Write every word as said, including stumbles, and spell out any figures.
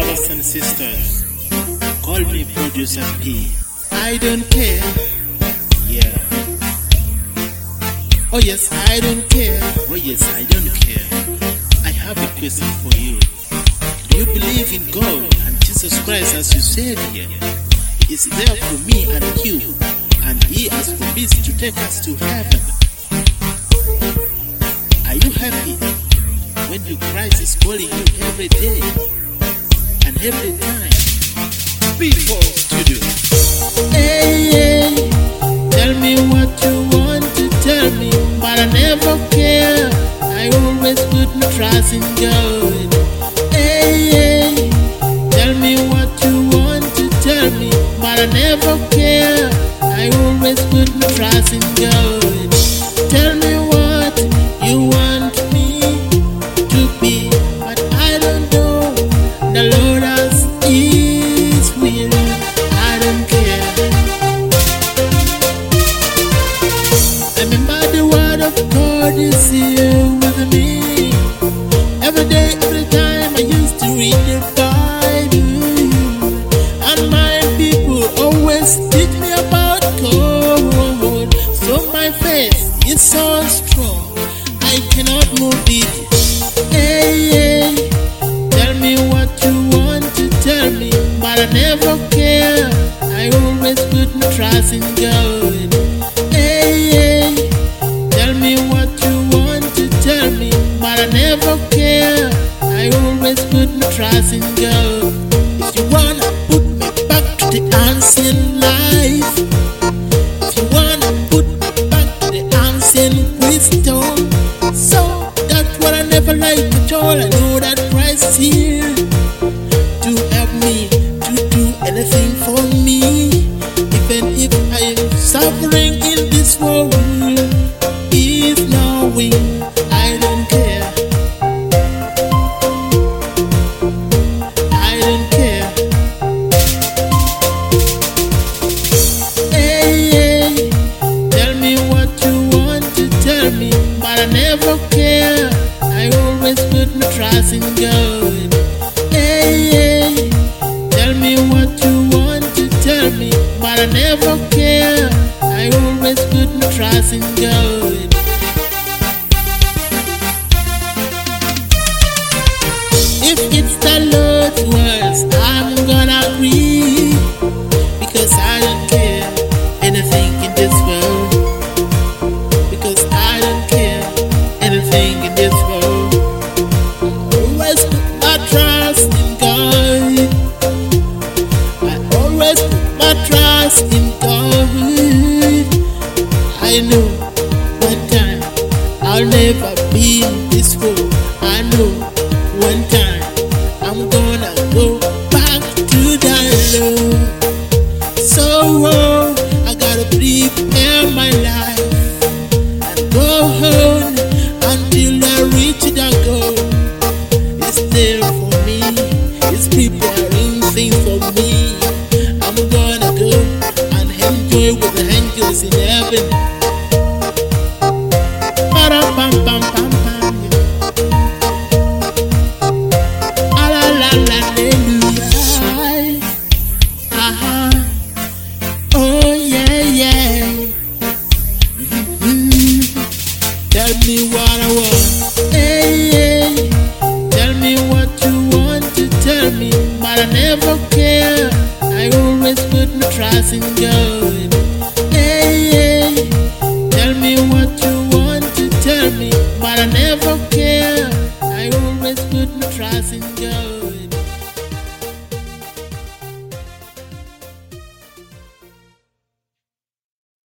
brothers and sisters, call me Producer P. I don't care. Yeah. Oh yes, I don't care. Oh yes, I don't care. I have a question for you. Do you believe in God and Jesus Christ as your Savior? He is there for me and you, and He has promised to take us to heaven. Are you happy when your Christ is calling you every day and every time? People Studio. Hey, hey, tell me what you want to tell me, but I never care. I always put my trust in God. Hey, hey, tell me what you want to tell me, but I never care. I always put my trust in God. Tell me what you want me to be, but I don't know. The Lord has His will. I don't care. Remember the word of God is here with me. Every day, every time I used to read the Bible, and my people always teach me about God. So my faith is so strong, I cannot move it. Hey, hey, tell me what you want to tell me, but I never care. I always put my trust in God. Hey, hey, tell me what you want to tell me, but I never care. I always put my trust in God. If you wanna put me back to the ancient life, if you wanna put me back to the ancient wisdom, so that's what I never like at all. I know that Christ is here to help me, to do anything for me. Even if I am suffering in this world, He's knowing I don't care. I don't care. Hey, hey, tell me what you want to tell me, but I never care. I always put my trust in God. Hey, hey, tell me what you want to tell me, but I never care. I always put my trust in God. If it's the Lord's words, I'm gonna agree, because I don't care anything in this world, because I don't care anything in this world. I always put my trust in God. I always put my trust in God. I know one time I'll never be in this world. I know one time I'm gonna go back to the Lord. So oh, I gotta prepare my life and go home until I reach the goal. It's there for me, it's preparing things for me. I'm gonna go and enjoy with the angels in heaven. Ba-da-bum-bum-bum-bum. Tell me what I want. Hey, hey, tell me what you want to tell me, but I never care. I always put my trust in